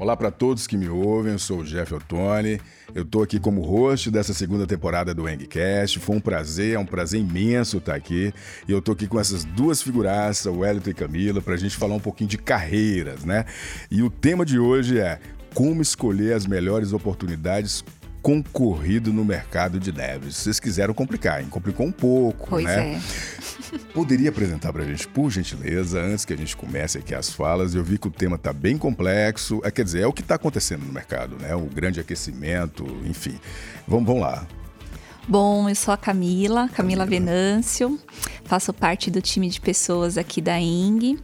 Olá para todos que me ouvem, eu sou o Jeff Ottoni, eu estou aqui como host dessa segunda temporada do EngCast. Foi um prazer imenso estar aqui. E eu estou aqui com essas duas figuraças, o Wellington e Camila, para a gente falar um pouquinho de carreiras, né? E o tema de hoje é como escolher as melhores oportunidades concorrido no mercado de devs. Vocês quiseram complicar, hein? Complicou um pouco, pois né? É. Poderia apresentar pra gente, por gentileza, antes que a gente comece aqui as falas? Eu vi que o tema tá bem complexo, quer dizer, é o que tá acontecendo no mercado, né? O grande aquecimento, enfim. Vamos lá. Bom, eu sou a Camila Venâncio, faço parte do time de pessoas aqui da Eng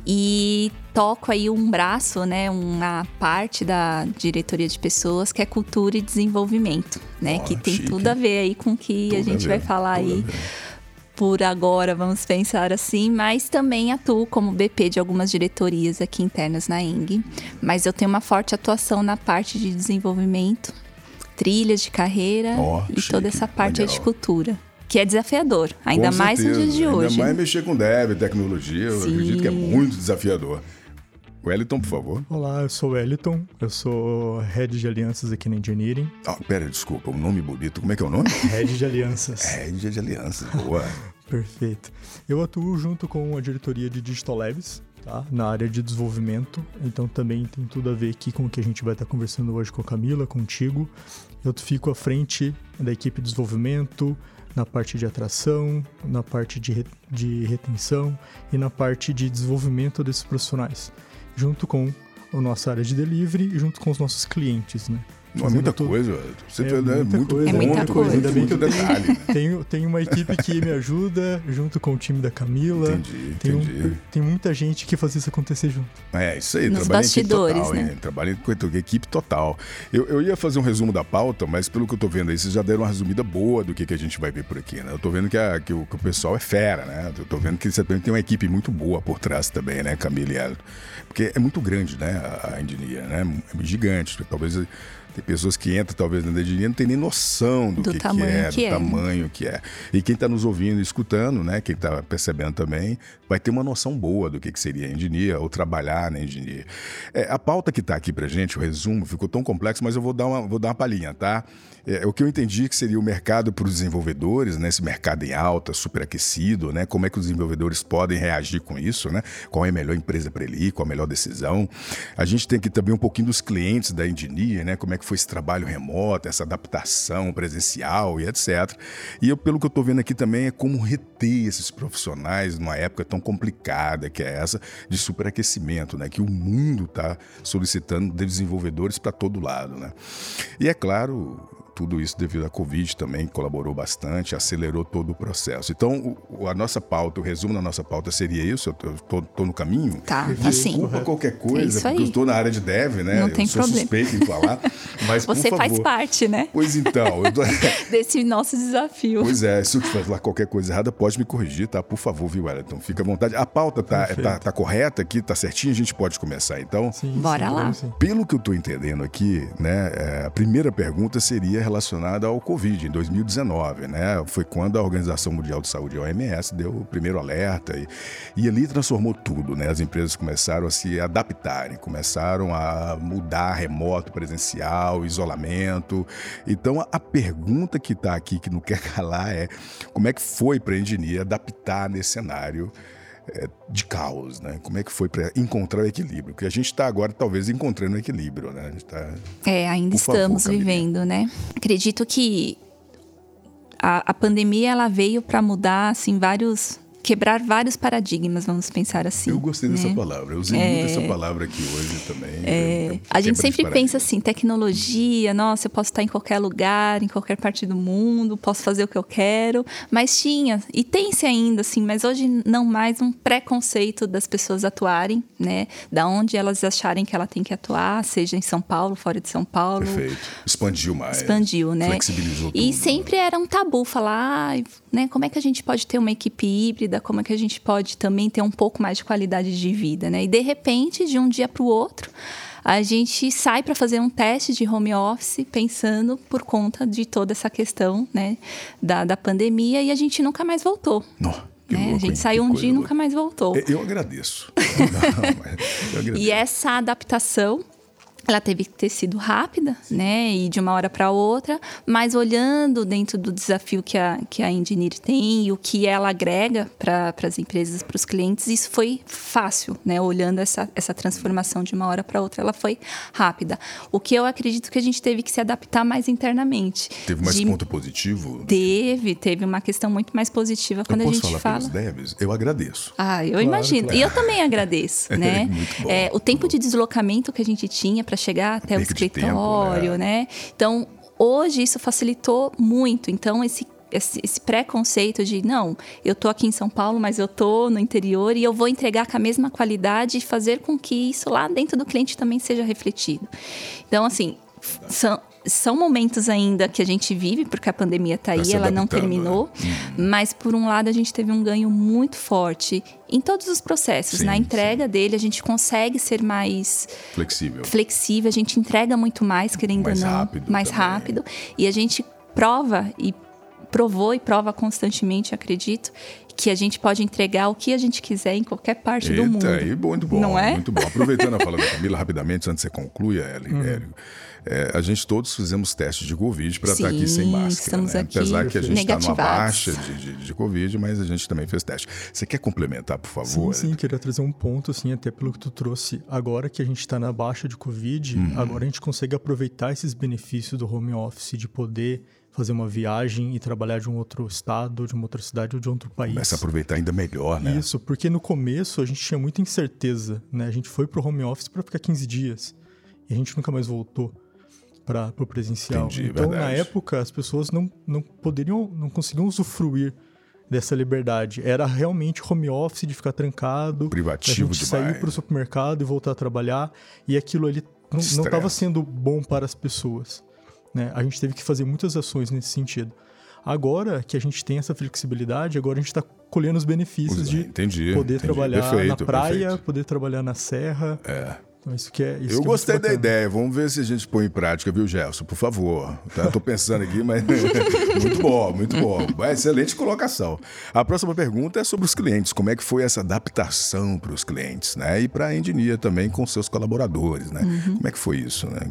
e toco aí um braço, né, uma parte da diretoria de pessoas que é cultura e desenvolvimento, né, que tem chique. Tudo a ver aí com o que a gente vai falar aí. Por agora, vamos pensar assim, mas também atuo como BP de algumas diretorias aqui internas na Eng, mas eu tenho uma forte atuação na parte de desenvolvimento, trilhas de carreira e chique, toda essa parte legal. De cultura, que é desafiador, ainda mais nos dias de hoje. Ainda mais mexer com dev, tecnologia, eu acredito que é muito desafiador. Wellington, por favor. Olá, eu sou o Wellington, eu sou Head de Alianças aqui na Engineering. Pera, desculpa, um nome bonito, como é que é o nome? Head de Alianças. Head de Alianças, boa. Perfeito. Eu atuo junto com a diretoria de Digital Labs, tá? Na área de desenvolvimento, então também tem tudo a ver aqui com o que a gente vai estar conversando hoje com a Camila, contigo. Eu fico à frente da equipe de desenvolvimento, na parte de atração, na parte de retenção e na parte de desenvolvimento desses profissionais, junto com a nossa área de delivery e junto com os nossos clientes, né? Não é muita coisa, você muita coisa. Ainda bem que eu detalhe. Tenho uma equipe que me ajuda, junto com o time da Camila. Entendi. Tem muita gente que faz isso acontecer junto. É, isso aí. Nos bastidores, total, né? Trabalho com equipe total. Eu ia fazer um resumo da pauta, mas pelo que eu tô vendo aí, vocês já deram uma resumida boa do que a gente vai ver por aqui, né? Eu tô vendo que o pessoal é fera, né? Eu tô vendo que você também tem uma equipe muito boa por trás também, né, Camila e Elton? Porque é muito grande, né, a engenharia, né? É gigante. Talvez... Tem pessoas que entram, talvez, na engenharia, não tem nem noção do tamanho que é. E quem está nos ouvindo e escutando, né, quem está percebendo também, vai ter uma noção boa do que seria a engenharia ou trabalhar na engenharia. A pauta que está aqui pra gente, o resumo, ficou tão complexo, mas eu vou dar uma palhinha, tá? O que eu entendi que seria o mercado para os desenvolvedores, né, esse mercado em alta, superaquecido, né, como é que os desenvolvedores podem reagir com isso, né? Qual é a melhor empresa para ele ir, qual a melhor decisão. A gente tem aqui também um pouquinho dos clientes da engenharia, né, como é que foi esse trabalho remoto, essa adaptação presencial e etc. E pelo que eu estou vendo aqui também, é como reter esses profissionais numa época tão complicada que é essa de superaquecimento, né? Que o mundo está solicitando desenvolvedores para todo lado, né? E é claro... Tudo isso devido à Covid também colaborou bastante, acelerou todo o processo. Então, a nossa pauta, o resumo da nossa pauta seria isso? Eu tô no caminho? Tá, assim. Desculpa qualquer coisa, porque eu estou na área de dev, né? Não tem problema. Suspeito em falar, mas você por favor. faz parte, né? Pois então. Desse nosso desafio. Pois é, se eu falar qualquer coisa errada, pode me corrigir, tá? Por favor, viu, Wellington? Fica à vontade. A pauta tá correta aqui, tá certinho, a gente pode começar, então? Sim, bora lá. Sim. Pelo que eu estou entendendo aqui, né, a primeira pergunta seria relacionada ao Covid, em 2019, né? Foi quando a Organização Mundial de Saúde, a OMS, deu o primeiro alerta e ali transformou tudo, né? As empresas começaram a se adaptarem, começaram a mudar remoto, presencial, isolamento. Então, a pergunta que está aqui, que não quer calar, é como é que foi para a engenharia adaptar nesse cenário de caos, né? Como é que foi para encontrar o equilíbrio? Porque a gente está agora, talvez, encontrando o equilíbrio, né? A gente tá... ainda estamos vivendo, né? Acredito que a pandemia, ela veio para mudar, assim, quebrar vários paradigmas, vamos pensar assim. Eu gostei dessa palavra, eu usei muito essa palavra aqui hoje também. A gente sempre pensa assim, tecnologia, nossa, eu posso estar em qualquer lugar, em qualquer parte do mundo, posso fazer o que eu quero, mas e tem-se ainda, assim, mas hoje não mais um preconceito das pessoas atuarem, né, da onde elas acharem que ela tem que atuar, seja em São Paulo, fora de São Paulo. Perfeito, expandiu mais. Né? Flexibilizou tudo. E sempre era um tabu falar, né, como é que a gente pode ter uma equipe híbrida, como é que a gente pode também ter um pouco mais de qualidade de vida, né? E, de repente, de um dia para o outro, a gente sai para fazer um teste de home office pensando por conta de toda essa questão, né, da pandemia, e a gente nunca mais voltou. Louco, a gente saiu um dia e nunca mais voltou. Eu agradeço. Eu agradeço. E essa adaptação ela teve que ter sido rápida, né? E de uma hora para outra, mas olhando dentro do desafio que a Engineer tem e o que ela agrega para as empresas, para os clientes, isso foi fácil, né? Olhando essa transformação de uma hora para outra, ela foi rápida. O que eu acredito que a gente teve que se adaptar mais internamente. Teve mais ponto positivo? Teve uma questão muito mais positiva quando a gente fala. Eu posso falar pelos devs? Eu agradeço. Eu imagino. Claro. E eu também agradeço, né? Muito bom. O tempo de deslocamento que a gente tinha para chegar até o escritório, tempo, né? Então, hoje isso facilitou muito. Então, esse preconceito de, não, eu tô aqui em São Paulo, mas eu tô no interior e eu vou entregar com a mesma qualidade e fazer com que isso lá dentro do cliente também seja refletido. Então, assim, são momentos ainda que a gente vive, porque a pandemia está aí, ela não terminou. Mas, por um lado, a gente teve um ganho muito forte em todos os processos. Na entrega dele, a gente consegue ser mais flexível. A gente entrega muito mais, querendo ou não. Mais rápido. E a gente provou e prova constantemente, acredito, que a gente pode entregar o que a gente quiser em qualquer parte do mundo. Muito bom. Não é? Muito bom. Aproveitando a fala da Camila, rapidamente, antes que você conclua, Hélio, a gente todos fizemos testes de Covid para estar aqui sem máscara. Né? Apesar que a gente está numa baixa de Covid, mas a gente também fez teste. Você quer complementar, por favor? Sim, queria trazer um ponto, assim, até pelo que tu trouxe. Agora que a gente está na baixa de Covid, agora a gente consegue aproveitar esses benefícios do home office, de poder fazer uma viagem e trabalhar de um outro estado, de uma outra cidade ou de outro país. Começa a aproveitar ainda melhor, né? Isso, porque no começo a gente tinha muita incerteza, né? A gente foi pro home office para ficar 15 dias e a gente nunca mais voltou para o presencial. Entendi, então, verdade. Na época, as pessoas não conseguiam usufruir dessa liberdade. Era realmente home office, de ficar trancado, privativo a gente demais. sair para o supermercado e voltar a trabalhar, e aquilo ali não estava sendo bom para as pessoas. Né? A gente teve que fazer muitas ações nesse sentido. Agora que a gente tem essa flexibilidade, agora a gente está colhendo os benefícios de poder trabalhar na praia, poder trabalhar na serra. Então, isso eu gostei da ideia. Vamos ver se a gente põe em prática, viu, Gelson? Por favor. Estou pensando aqui, mas muito bom, muito bom. Excelente colocação. A próxima pergunta é sobre os clientes. Como é que foi essa adaptação para os clientes, né? E para a Engineer também com seus colaboradores, né? Como é que foi isso, né?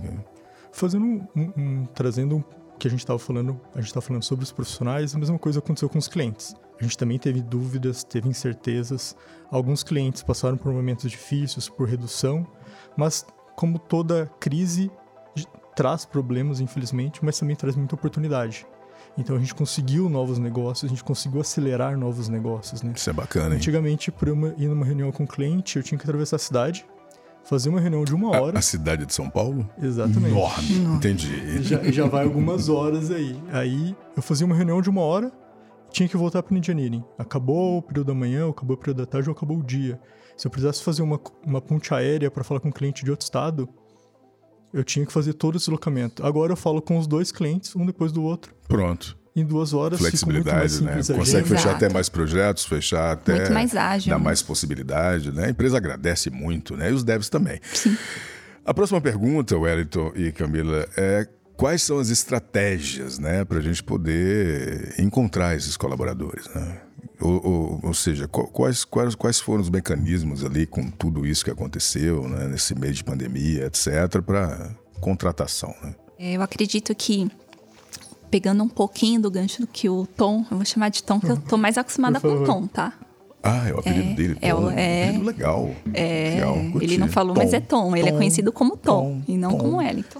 Trazendo o que a gente estava falando sobre os profissionais, a mesma coisa aconteceu com os clientes. A gente também teve dúvidas, teve incertezas. Alguns clientes passaram por momentos difíceis, por redução, mas como toda crise traz problemas, infelizmente, mas também traz muita oportunidade. Então a gente conseguiu novos negócios, a gente conseguiu acelerar novos negócios, né? Isso é bacana, hein? Antigamente, para eu ir numa reunião com um cliente, eu tinha que atravessar a cidade, fazer uma reunião de 1 hora. A cidade de São Paulo? Exatamente. Enorme, entendi. Já vai algumas horas aí. Aí eu fazia uma reunião de 1 hora, tinha que voltar para o engineering. Acabou o período da manhã, acabou o período da tarde ou acabou o dia. Se eu precisasse fazer uma ponte aérea para falar com um cliente de outro estado, eu tinha que fazer todo o deslocamento. Agora eu falo com os 2 clientes, um depois do outro. Pronto. Em 2 horas, flexibilidade, fica muito mais simples, né? Consegue fechar até mais projetos, fechar até... Muito mais ágil. Dá mais possibilidade, né? A empresa agradece muito, né? E os devs também. Sim. A próxima pergunta, Wellington e Camila, é quais são as estratégias, né? Para a gente poder encontrar esses colaboradores, né? Ou seja, quais foram os mecanismos ali com tudo isso que aconteceu, né? Nesse meio de pandemia, etc., para contratação, né? Eu acredito que, pegando um pouquinho do gancho que o Tom, eu vou chamar de Tom, que eu tô mais acostumada com o Tom, tá? É o apelido dele, Tom. Um apelido legal. Legal, ele não falou, mas é Tom. Ele é conhecido como Tom e não como Wellington.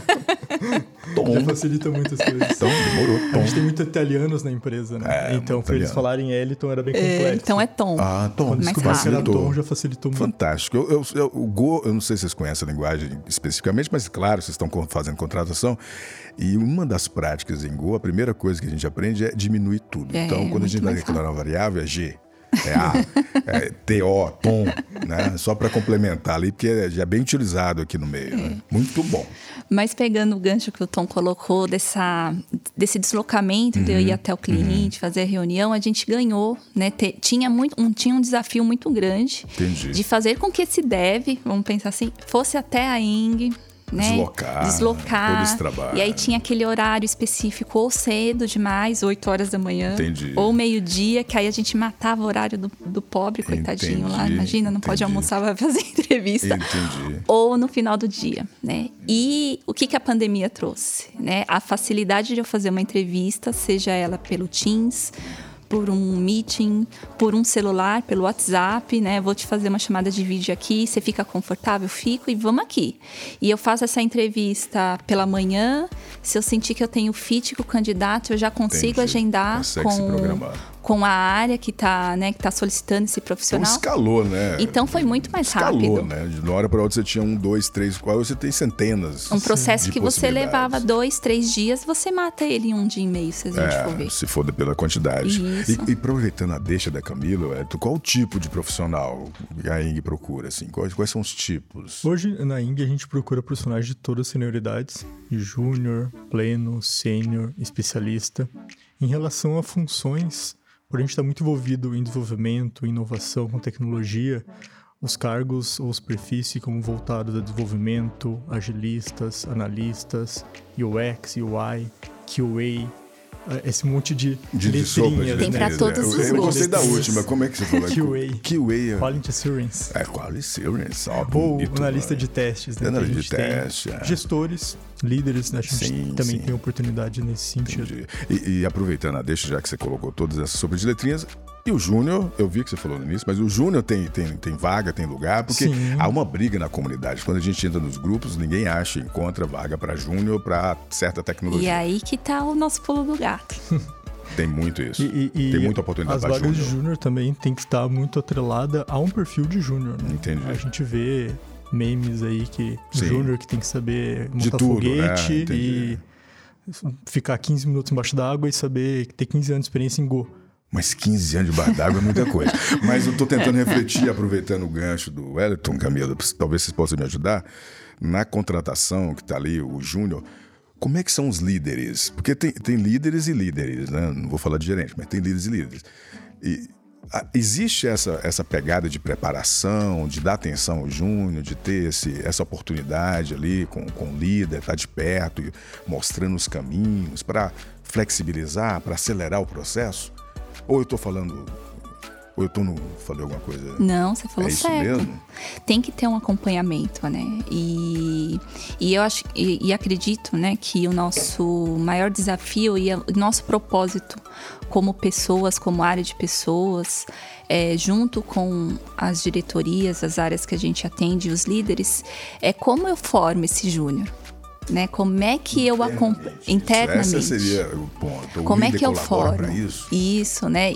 Tom. Já facilita muitas coisas. Então, demorou. Tom. A gente tem muitos italianos na empresa, né? Então, para eles falarem Wellington era bem complexo. Então é Tom. Tom. Mais rápido. Tom já facilitou muito. Fantástico. O Go, eu não sei se vocês conhecem a linguagem especificamente, mas claro, vocês estão fazendo contratação. E uma das práticas em Go, a primeira coisa que a gente aprende é diminuir tudo. Então, quando a gente vai declarar uma variável, é G. É TO, tom, né? Só para complementar ali, porque já é bem utilizado aqui no meio, né? Muito bom. Mas pegando o gancho que o Tom colocou desse deslocamento de eu ir até o cliente, fazer a reunião, a gente ganhou, né? Tinha um desafio muito grande. Entendi. De fazer com que esse dev, vamos pensar assim, fosse até a Eng, né? Deslocar. Todo esse trabalho. E aí tinha aquele horário específico, ou cedo demais, 8 horas da manhã. Entendi. Ou meio-dia, que aí a gente matava o horário do pobre, coitadinho lá. Imagina, não pode almoçar, vai fazer entrevista. Entendi. Ou no final do dia, né? E o que a pandemia trouxe, né? A facilidade de eu fazer uma entrevista, seja ela pelo Teams, por um meeting, por um celular, pelo WhatsApp, né? Vou te fazer uma chamada de vídeo aqui, você fica confortável? Fico e vamos aqui. E eu faço essa entrevista pela manhã, se eu sentir que eu tenho fit com o candidato, eu já consigo agendar com a área que está, né, que tá solicitando esse profissional. Então escalou, né? Então foi muito mais rápido. Né? De uma hora para outra você tinha 1, 2, 3, 4, você tem centenas. Um processo que você levava 2, 3 dias, você mata ele em 1 dia e meio, se a gente for ver. Se for pela quantidade. E aproveitando a deixa da Camila, qual o tipo de profissional a ING procura? Assim? Quais são os tipos? Hoje, na ING, a gente procura profissionais de todas as senioridades, de júnior, pleno, sênior, especialista. Em relação a funções, por a gente estar muito envolvido em desenvolvimento, inovação com tecnologia, os cargos ou os perfis ficam voltados a desenvolvimento, agilistas, analistas, UX, UI, QA, esse monte de letrinhas. Tem para todos os gostos. Eu gostei da última. Como é que você falou? QA. Quality Assurance. Quality Assurance. Ou analista de testes. Né? Analista de testes. Gestores, líderes. Né? A gente também tem oportunidade nesse sentido. E aproveitando a deixa, já que você colocou todas essas sopas de letrinhas, e o júnior, eu vi que você falou no início, mas o júnior tem vaga, tem lugar, porque há uma briga na comunidade. Quando a gente entra nos grupos, ninguém encontra vaga para júnior, para certa tecnologia. E aí que tá o nosso pulo do gato. Tem muito isso. Tem muita oportunidade para júnior. As vagas de júnior também tem que estar muito atrelada a um perfil de júnior. Né? Entendi. A gente vê memes aí que júnior que tem que saber montar foguete, né? E ficar 15 minutos embaixo d'água e saber ter 15 anos de experiência em Go. Mas 15 anos debaixo d'água é muita coisa. Mas eu estou tentando refletir, aproveitando o gancho do Wellington, Camila, talvez vocês possam me ajudar, na contratação que está ali, o júnior, como é que são os líderes? Porque tem líderes e líderes, né? Não vou falar de gerente, mas tem líderes e líderes. E existe essa pegada de preparação, de dar atenção ao júnior, de ter essa oportunidade ali com o líder, estar de perto e mostrando os caminhos para flexibilizar, para acelerar o processo? Ou eu estou falando... Ou eu falei alguma coisa? Não, você falou isso certo. Mesmo? Tem que ter um acompanhamento, né? E eu acho e acredito, né, que o nosso maior desafio e o nosso propósito como pessoas, como área de pessoas, junto com as diretorias, as áreas que a gente atende, os líderes, é como eu formo esse júnior. Né? Como é que eu acompanho internamente? Esse seria o ponto. Como é que eu formo? Isso, né?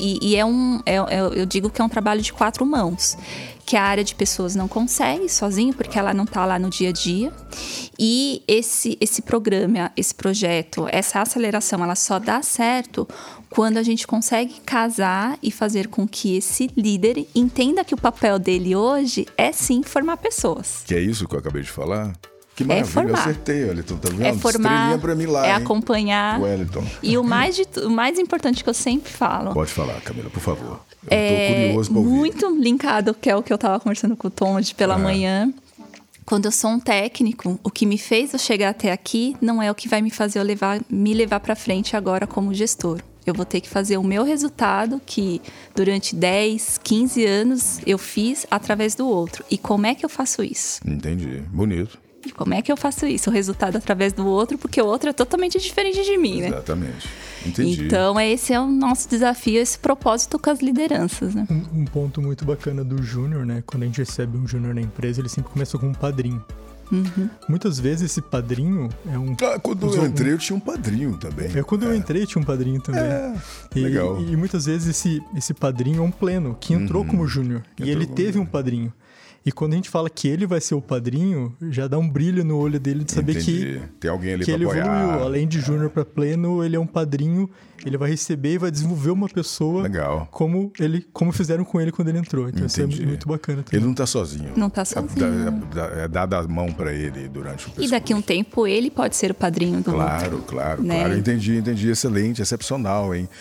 Eu digo que é um trabalho de 4 mãos, que a área de pessoas não consegue sozinho, porque ela não está lá no dia a dia. E esse programa, esse projeto, essa aceleração, ela só dá certo quando a gente consegue casar e fazer com que esse líder entenda que o papel dele hoje é sim formar pessoas. Que é isso que eu acabei de falar? Que maravilha, eu acertei, Wellington, tá vendo? É formar, pra mim lá, acompanhar. Wellington. E o mais importante que eu sempre falo... Pode falar, Camila, por favor. Eu tô curioso pra ouvir. Muito linkado, que é o que eu tava conversando com o Tom hoje pela manhã. Quando eu sou um técnico, o que me fez eu chegar até aqui não é o que vai me fazer me levar pra frente agora como gestor. Eu vou ter que fazer o meu resultado que durante 10, 15 anos eu fiz através do outro. E como é que eu faço isso? Entendi, bonito. E como é que eu faço isso? O resultado através do outro, porque o outro é totalmente diferente de mim, né? Exatamente. Entendi. Então, esse é o nosso desafio, esse propósito com as lideranças, né? Um ponto muito bacana do júnior, né? Quando a gente recebe um júnior na empresa, ele sempre começa com um padrinho. Uhum. Muitas vezes esse padrinho é um... Quando eu entrei, eu tinha um padrinho também. Quando eu entrei, tinha um padrinho também. Legal. E muitas vezes esse padrinho é um pleno, que entrou como júnior. E ele teve um padrinho. E quando a gente fala que ele vai ser o padrinho, já dá um brilho no olho dele de saber que tem alguém ali que pra ele apoiar. Evoluiu. Além de júnior para pleno, ele é um padrinho, ele vai receber e vai desenvolver uma pessoa. Legal. Como fizeram com ele quando ele entrou. Então isso é muito bacana também. Ele não tá sozinho. Não tá sozinho. É dada a mão para ele durante o pescoço. E daqui a um tempo ele pode ser o padrinho do outro. Claro. Entendi. Excelente, excepcional, hein?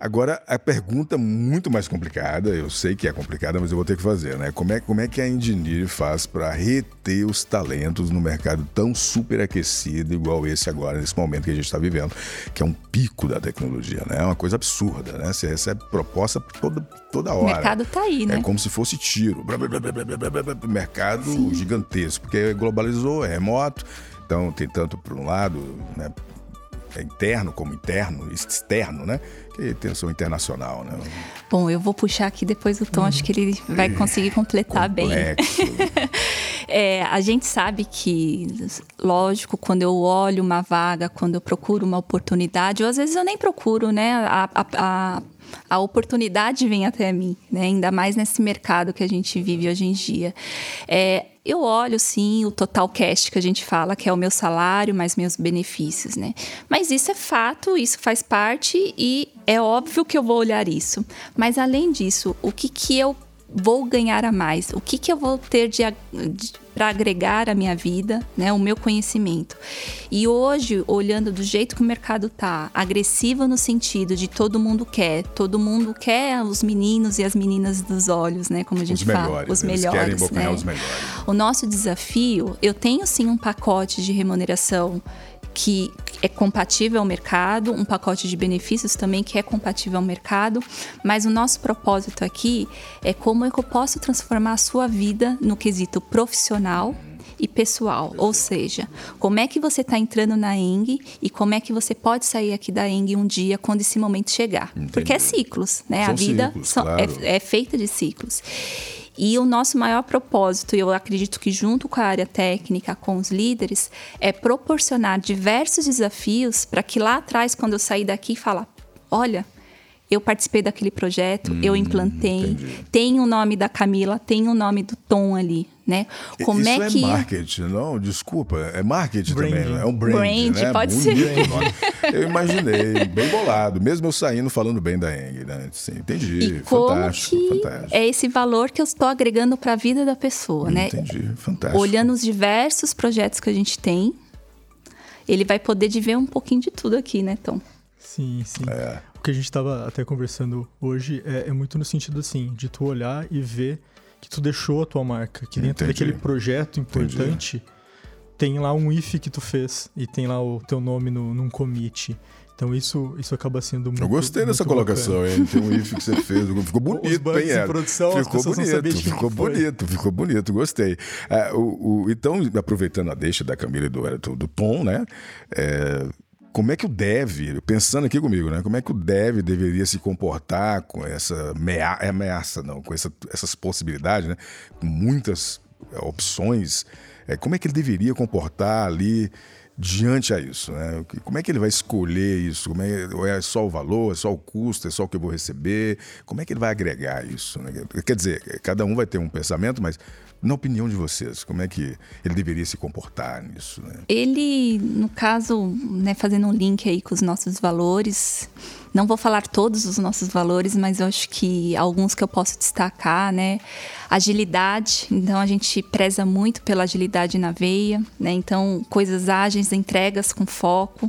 Agora, a pergunta muito mais complicada, eu sei que é complicada, mas eu vou ter que fazer, né? Como é que a Engineer faz para reter os talentos no mercado tão superaquecido igual esse agora, nesse momento que a gente está vivendo, que é um pico da tecnologia, né? É uma coisa absurda, né? Você recebe proposta toda hora. O mercado tá aí, né? É como se fosse tiro. Mercado gigantesco, porque globalizou, é remoto, então tem tanto para um lado, né? É interno como externo, né? Que tensão internacional, né? Bom, eu vou puxar aqui depois o Tom, acho que ele vai conseguir completar complexo. Bem. A gente sabe que, lógico, quando eu olho uma vaga, quando eu procuro uma oportunidade, ou às vezes eu nem procuro, né? A oportunidade vem até mim, né? Ainda mais nesse mercado que a gente vive hoje em dia. Eu olho, sim, o total cash que a gente fala, que é o meu salário mais meus benefícios, né? Mas isso é fato, isso faz parte e é óbvio que eu vou olhar isso. Mas, além disso, o que eu vou ganhar a mais? O que eu vou ter para agregar à minha vida, né, o meu conhecimento? E hoje, olhando do jeito que o mercado tá, agressivo no sentido de todo mundo quer os meninos e as meninas dos olhos, né, como a gente fala, os melhores, querem abocanhar, né? Os melhores. O nosso desafio, eu tenho sim um pacote de remuneração que é compatível ao mercado, um pacote de benefícios também que é compatível ao mercado, mas o nosso propósito aqui é como é que eu posso transformar a sua vida no quesito profissional e pessoal, ou seja, como é que você está entrando na ENGIE e como é que você pode sair aqui da ENGIE um dia quando esse momento chegar. Entendi. Porque é ciclos, né? São a vida ciclos, claro. é feita de ciclos. E o nosso maior propósito, e eu acredito que junto com a área técnica, com os líderes, é proporcionar diversos desafios para que lá atrás, quando eu sair daqui, falar, olha, eu participei daquele projeto, eu implantei, entendi. Tem o nome da Camila, tem o nome do Tom ali, né? Como isso é marketing, não? Desculpa, é marketing brand. Também, não é um brand, né? Pode Bonito, ser. Eu imaginei, bem bolado, mesmo eu saindo falando bem da ENGIE, né? Sim, entendi, e fantástico, como que fantástico. É esse valor que eu estou agregando para a vida da pessoa, né? Entendi, fantástico. Olhando os diversos projetos que a gente tem, ele vai poder ver um pouquinho de tudo aqui, né, Tom? Sim. O que a gente estava até conversando hoje é muito no sentido assim, de tu olhar e ver que tu deixou a tua marca, que dentro daquele projeto importante tem lá um if que tu fez e tem lá o teu nome num commit. Então isso acaba sendo muito. Eu gostei dessa colocação, hein? Tem um if que você fez, ficou bonito, hein? Produção, ficou bonito, gostei. Então, aproveitando a deixa da Camila e do Tom, né? Como é que o dev, pensando aqui comigo, né? Como é que o dev deveria se comportar com essa ameaça, não, com essas possibilidades, né? Com muitas opções. Como é que ele deveria comportar ali diante a isso, né? Como é que ele vai escolher isso? É só o valor, é só o custo, é só o que eu vou receber? Como é que ele vai agregar isso, né? Quer dizer, cada um vai ter um pensamento, mas na opinião de vocês, como é que ele deveria se comportar nisso, né? Ele, no caso, né, fazendo um link aí com os nossos valores, não vou falar todos os nossos valores, mas eu acho que alguns que eu posso destacar, né? Agilidade, então a gente preza muito pela agilidade na veia, né? Então, coisas ágeis, entregas com foco,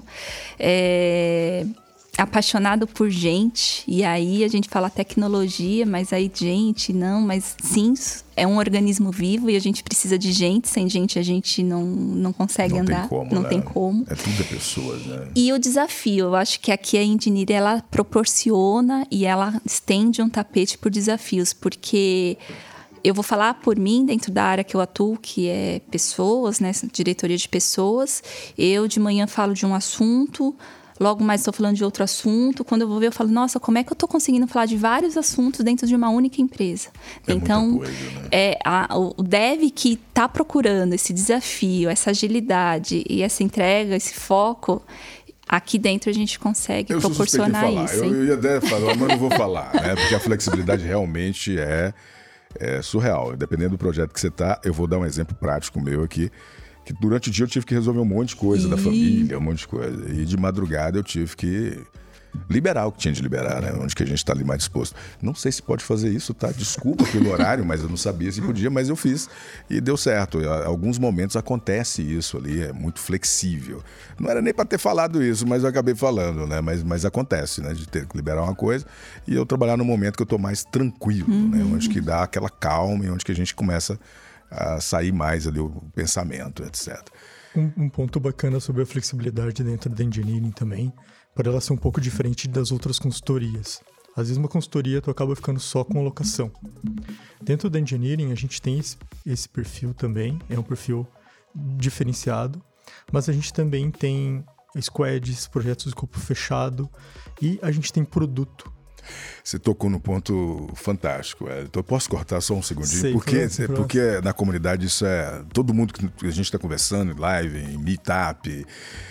apaixonado por gente, e aí a gente fala tecnologia, mas aí gente, não, mas sim, é um organismo vivo e a gente precisa de gente, sem gente a gente não consegue andar, não tem como. É tudo de pessoas, né? E o desafio, eu acho que aqui a Engineer, ela proporciona e ela estende um tapete por desafios, porque eu vou falar por mim, dentro da área que eu atuo, que é pessoas, né, diretoria de pessoas, eu de manhã falo de um assunto, logo mais estou falando de outro assunto. Quando eu vou ver, eu falo, nossa, como é que eu estou conseguindo falar de vários assuntos dentro de uma única empresa? Então, muita coisa, né? O dev que está procurando esse desafio, essa agilidade e essa entrega, esse foco, aqui dentro a gente consegue proporcionar isso. Eu ia até falar, mas não vou falar, né? Porque a flexibilidade realmente é surreal. Dependendo do projeto que você está, eu vou dar um exemplo prático meu aqui. Que durante o dia eu tive que resolver um monte de coisa da família, um monte de coisa. E de madrugada eu tive que liberar o que tinha de liberar, né? Onde que a gente está ali mais disposto. Não sei se pode fazer isso, tá? Desculpa pelo horário, mas eu não sabia se podia, mas eu fiz e deu certo. Em alguns momentos acontece isso ali, é muito flexível. Não era nem para ter falado isso, mas eu acabei falando, né? Mas acontece, né? De ter que liberar uma coisa e eu trabalhar no momento que eu tô mais tranquilo, né? Onde que dá aquela calma e onde que a gente começa a sair mais ali o pensamento, etc. Um ponto bacana sobre a flexibilidade dentro da engineering também, para ela ser um pouco diferente das outras consultorias. Às vezes uma consultoria tu acaba ficando só com alocação. Dentro da engineering a gente tem esse perfil também, é um perfil diferenciado, mas a gente também tem squads, projetos de escopo fechado e a gente tem produto. Você tocou num ponto fantástico. Então eu posso cortar só um segundinho? Sei, porque na comunidade isso é... Todo mundo que a gente está conversando em live, em meetup...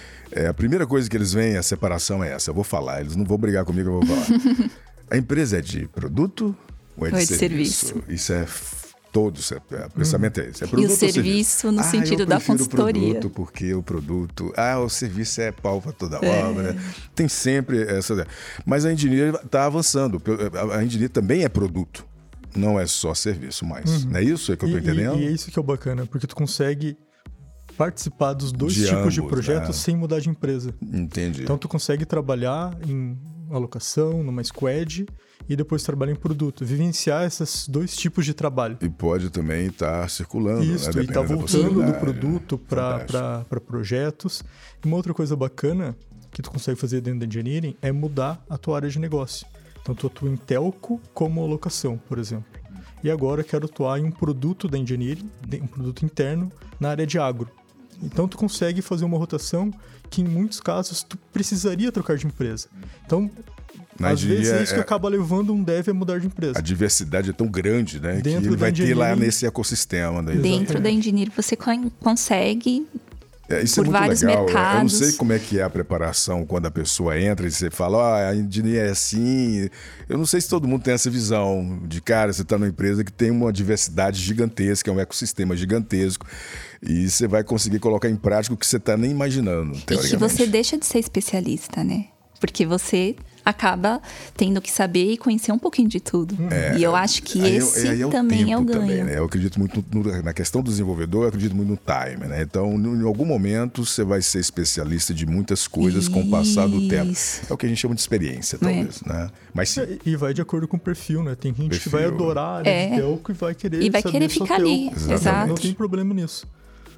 a primeira coisa que eles veem, a separação é essa. Eu vou falar, eles não vão brigar comigo, eu vou falar. A empresa é de produto ou é de serviço? Isso é... Todos, o pensamento é esse. É produto e o serviço no sentido da consultoria. O produto porque o produto... o serviço é pau para toda obra. Tem sempre essa... Mas a engenharia está avançando. A engenharia também é produto. Não é só serviço mais. Não é isso que eu estou entendendo? E é isso que é o bacana, porque tu consegue participar dos dois tipos de projetos sem mudar de empresa. Entendi. Então tu consegue trabalhar em alocação, numa squad... e depois trabalhar em produto, vivenciar esses dois tipos de trabalho. E pode também estar circulando. Isso, né? E estar voltando do produto para projetos. E uma outra coisa bacana que tu consegue fazer dentro da engineering é mudar a tua área de negócio. Então tu atua em telco como alocação, por exemplo. E agora eu quero atuar em um produto da engineering, um produto interno, na área de agro. Então tu consegue fazer uma rotação que em muitos casos tu precisaria trocar de empresa. Então... às vezes é isso que acaba levando um dev a mudar de empresa. A diversidade é tão grande, né? Que ele vai ter lá nesse ecossistema. Né? Dentro da engineering você consegue isso por é muito vários legal. mercados. Eu não sei como é que é a preparação quando a pessoa entra e você fala, a engineering é assim. Eu não sei se todo mundo tem essa visão de, cara, você está numa empresa que tem uma diversidade gigantesca, é um ecossistema gigantesco e você vai conseguir colocar em prática o que você está nem imaginando, teoricamente. E que você deixa de ser especialista, né? Porque você acaba tendo que saber e conhecer um pouquinho de tudo. E eu acho que esse também é o ganho. Também, né? Eu acredito muito na questão do desenvolvedor, eu acredito muito no time, né? Então, em algum momento, você vai ser especialista de muitas coisas com o passar do tempo. É o que a gente chama de experiência, talvez, né? Mas sim. E vai de acordo com o perfil, né? Tem gente que vai adorar a área de telco e vai querer e vai querer ficar ali. Exato. Não tem problema nisso.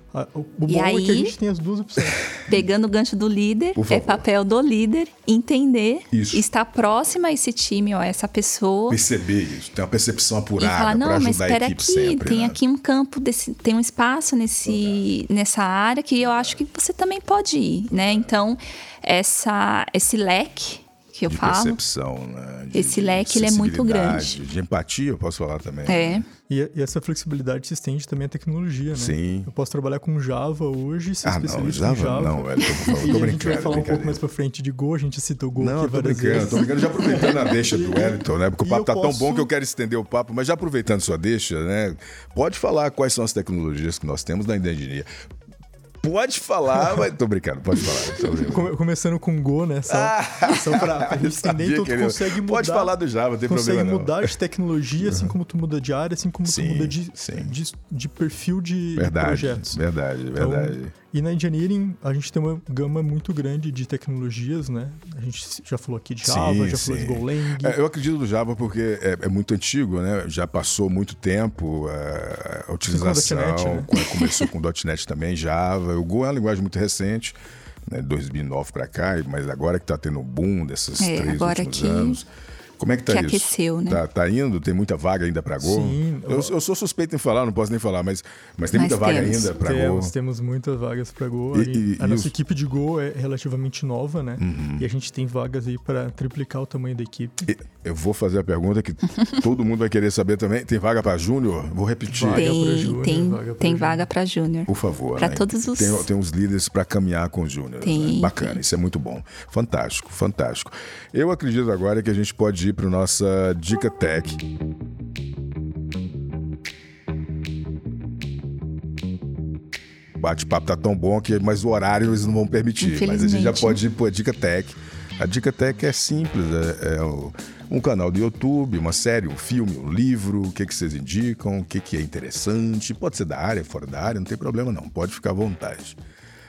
O bom é que a gente tem as duas opções. Pegando o gancho do líder, é papel do líder entender, estar próximo a esse time ou a essa pessoa. Perceber isso, ter uma percepção apurada para ajudar não, mas espera a equipe aqui, sempre. Tem aqui um campo, tem um espaço nessa área que eu acho que você também pode ir, né? Então, esse leque que eu falo... percepção, né? Esse leque, ele é muito grande. De empatia, eu posso falar também. E essa flexibilidade se estende também à tecnologia, né? Sim. Eu posso trabalhar com Java hoje, ser especialista não, em Java. Não, velho, tô brincando. A gente vai falar um pouco mais pra frente de Go, a gente citou Go aqui várias vezes. Tô brincando, já aproveitando a deixa do Wellington, né? Porque o papo tá tão bom que eu quero estender o papo, mas já aproveitando sua deixa, né? Pode falar quais são as tecnologias que nós temos na engenharia. Pode falar, mas tô brincando, pode falar. Começando com Go, né? Só pra gente entender, então tu consegue mudar. Pode falar do Java, não tem problema não. Consegue mudar de tecnologia, assim como tu muda de área, assim como tu muda de perfil de projetos. Verdade. E na engineering, a gente tem uma gama muito grande de tecnologias, né? A gente já falou aqui de Java, já falou de Golang. Eu acredito no Java porque é muito antigo, né? Já passou muito tempo a utilização. Com .NET, né? Começou com .NET também, Java. O Go é uma linguagem muito recente, né? 2009 para cá, mas agora que está tendo um boom desses 3 últimos anos. Como é que tá isso? Aqueceu, né? Tá indo? Tem muita vaga ainda para Go? Sim. Eu sou suspeito em falar, não posso nem falar, mas tem muita vaga ainda para Go? Temos muitas vagas para Go. A nossa equipe de Go é relativamente nova, né? E a gente tem vagas aí para triplicar o tamanho da equipe. Eu vou fazer a pergunta que todo mundo vai querer saber também. Tem vaga para Júnior? Vou repetir. Tem vaga para Júnior. Por favor. Para todos os... Tem uns líderes para caminhar com os Júnior. Né? Bacana, isso é muito bom. Fantástico. Eu acredito agora que a gente pode ir para nossa Dica Tech. O bate-papo tá tão bom mas o horário eles não vão permitir. Mas a gente já pode ir para a Dica Tech. A Dica Tech é simples, um canal do YouTube, uma série, um filme, um livro, o que vocês indicam, o que é interessante, pode ser da área, fora da área, não tem problema não, pode ficar à vontade.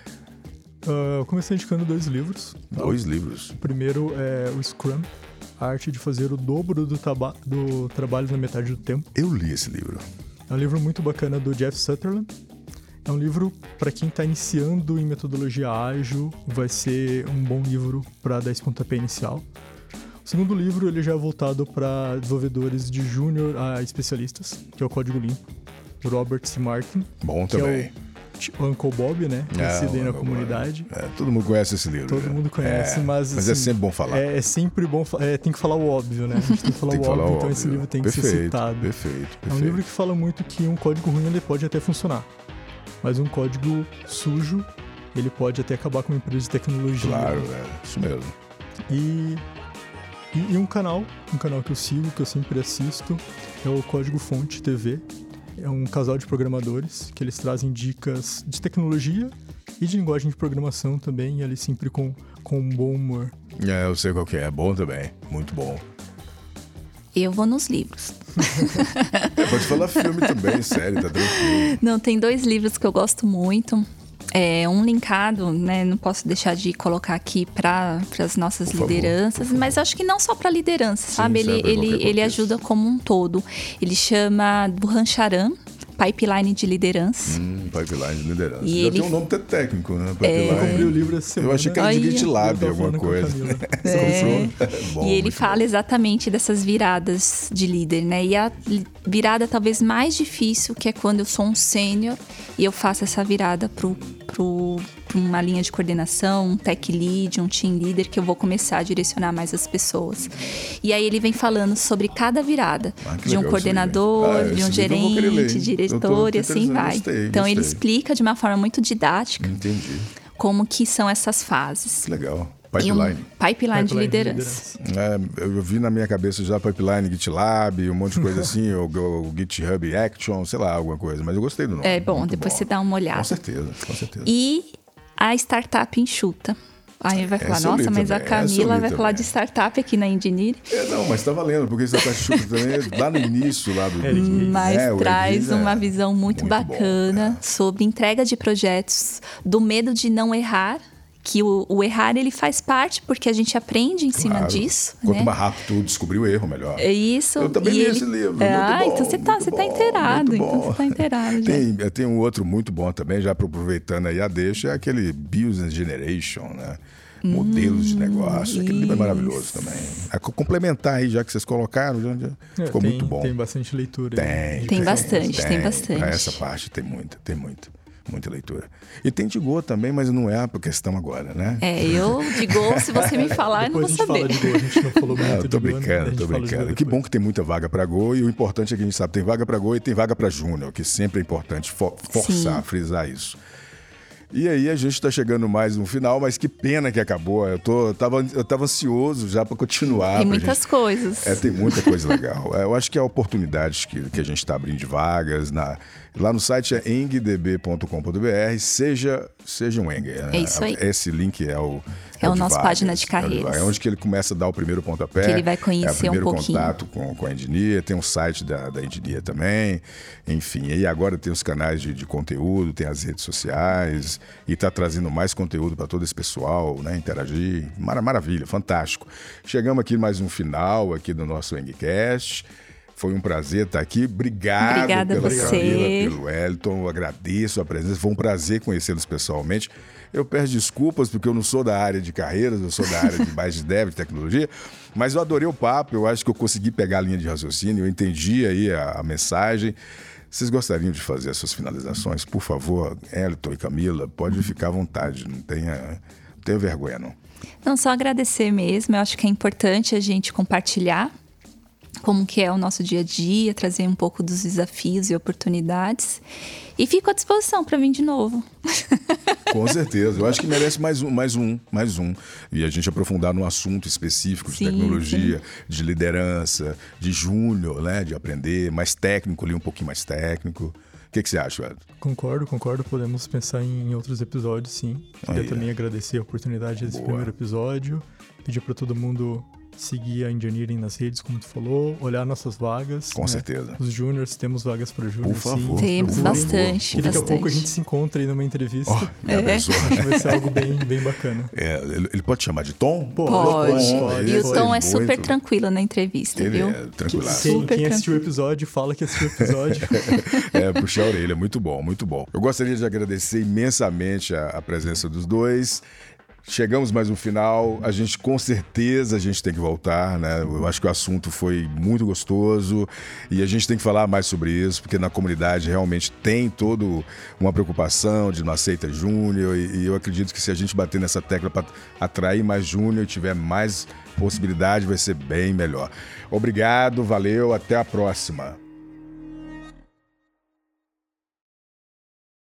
Eu comecei indicando 2 livros. 2 livros. O primeiro é o Scrum, a arte de fazer o dobro do trabalho na metade do tempo. Eu li esse livro. É um livro muito bacana do Jeff Sutherland. É um livro para quem está iniciando em metodologia ágil, vai ser um bom livro para dar esse pontapé inicial. O segundo livro ele já é voltado para desenvolvedores de júnior a especialistas, que é o Código Limpo, do Robert C. Martin. Bom também. O Uncle Bob, né? Conhecido aí na comunidade. Todo mundo conhece esse livro. Todo mundo conhece, mas assim, é sempre bom falar. É sempre bom tem que falar o óbvio, né? A gente tem que falar o óbvio, então esse livro tem que ser citado. Perfeito. É um livro que fala muito que um código ruim ele pode até funcionar, mas um código sujo ele pode até acabar com uma empresa de tecnologia. Claro, isso mesmo. E um canal que eu sigo, que eu sempre assisto, é o Código Fonte TV. É um casal de programadores que eles trazem dicas de tecnologia e de linguagem de programação também, e ali sempre com um bom humor. Eu sei qual que é bom também, muito bom. Eu vou nos livros. Pode falar filme também, série, tá tranquilo. Não, tem 2 livros que eu gosto muito. Um linkado, né? Não posso deixar de colocar aqui para as nossas lideranças, mas acho que não só para liderança, sabe? Ele ajuda como um todo. Ele chama Burhan Charan, Pipeline de Liderança. Pipeline de Liderança. E já tem um nome até técnico, né? Pipeline. Eu comprei o livro essa semana. Eu achei que era de GitLab, alguma coisa. Bom, e ele fala exatamente dessas viradas de líder, né? E a virada talvez mais difícil, que é quando eu sou um sênior e eu faço essa virada para uma linha de coordenação, um tech lead, um team leader, que eu vou começar a direcionar mais as pessoas. E aí ele vem falando sobre cada virada, de um coordenador, de um gerente, diretor, e assim vai. Então ele explica de uma forma muito didática. Entendi. Como que são essas fases. Que legal. Pipeline de liderança. Eu vi na minha cabeça já pipeline, GitLab, um monte de coisa assim, o GitHub Action, sei lá, alguma coisa. Mas eu gostei do nome. É bom, depois você dá uma olhada. Com certeza. E a startup enxuta. Aí vai falar, nossa, mas a Camila vai falar de startup aqui na Engineering. Não, mas tá valendo, porque startup enxuta também lá no início lá do... Mas traz uma visão muito bacana sobre entrega de projetos, do medo de não errar, que o errar ele faz parte, porque a gente aprende em cima disso. Quanto mais rápido tu descobrir o erro, melhor. É isso. Eu também li esse livro. Muito bom, então você tá inteirado. Tem um outro muito bom também, já aproveitando aí a deixa, é aquele Business Generation, né? Modelos de negócio. Aquele livro é maravilhoso também. Complementar aí, já que vocês colocaram, já ficou muito bom. Tem bastante leitura. Tem bastante. Essa parte tem muita leitura. E tem de Go também, mas não é a questão agora, né? Eu de Go, se você me falar, eu não vou saber. A gente fala de Go, a gente não falou muito de Go. Tô brincando. Que bom que tem muita vaga para Go, e o importante é que a gente sabe, tem vaga para Go e tem vaga para Júnior, que sempre é importante forçar, frisar isso. E aí a gente está chegando mais no final, mas que pena que acabou. Eu tava ansioso já para continuar. Tem muitas coisas. Tem muita coisa legal. Eu acho que é a oportunidade que a gente está abrindo de vagas. Lá no site é engdb.com.br, seja um Enger. Né? É isso aí. Esse link é o nosso vagas, página de carreiras. É onde que ele começa a dar o primeiro pontapé. Que ele vai conhecer um pouquinho. O primeiro contato com a Engineer. Tem um site da Engineer também. Enfim, e agora tem os canais de conteúdo, tem as redes sociais. E está trazendo mais conteúdo para todo esse pessoal, né? Interagir. Maravilha, fantástico. Chegamos aqui mais um final aqui do nosso Engcast. Foi um prazer estar aqui. Obrigada pela Camila, pelo Wellington. Eu agradeço a presença. Foi um prazer conhecê-los pessoalmente. Eu peço desculpas porque eu não sou da área de carreiras, eu sou da área de mais de dev, de tecnologia, mas eu adorei o papo. Eu acho que eu consegui pegar a linha de raciocínio, eu entendi aí a mensagem. Vocês gostariam de fazer as suas finalizações? Por favor, Wellington e Camila, pode ficar à vontade, não tenha vergonha, não. Não, só agradecer mesmo. Eu acho que é importante a gente compartilhar como que é o nosso dia a dia, trazer um pouco dos desafios e oportunidades. E fico à disposição para vir de novo. Com certeza. Eu acho que merece mais um. E a gente aprofundar num assunto específico de tecnologia, de liderança, de júnior, né? De aprender, mais técnico ali, um pouquinho mais técnico. O que você acha, Wellington? Concordo. Podemos pensar em outros episódios, sim. Queria também agradecer a oportunidade desse primeiro episódio. pedir para todo mundo seguir a Engineering nas redes, como tu falou, olhar nossas vagas. Com certeza. Os júniors, temos vagas para júnior, por favor. sim. Temos bastante. E daqui a pouco a gente se encontra aí numa entrevista. Acho que vai ser algo bem bacana. Ele pode chamar de Tom? Pode. E o Tom é super muito tranquilo na entrevista, ele viu? É tranquilo. Quem assistiu o episódio, fala que assistiu o episódio. Puxar a orelha, muito bom, muito bom. Eu gostaria de agradecer imensamente a presença dos dois. Chegamos mais no final, com certeza a gente tem que voltar, né? Eu acho que o assunto foi muito gostoso e a gente tem que falar mais sobre isso, porque na comunidade realmente tem toda uma preocupação de não aceita júnior e eu acredito que se a gente bater nessa tecla para atrair mais júnior e tiver mais possibilidade, vai ser bem melhor. Obrigado, valeu, até a próxima.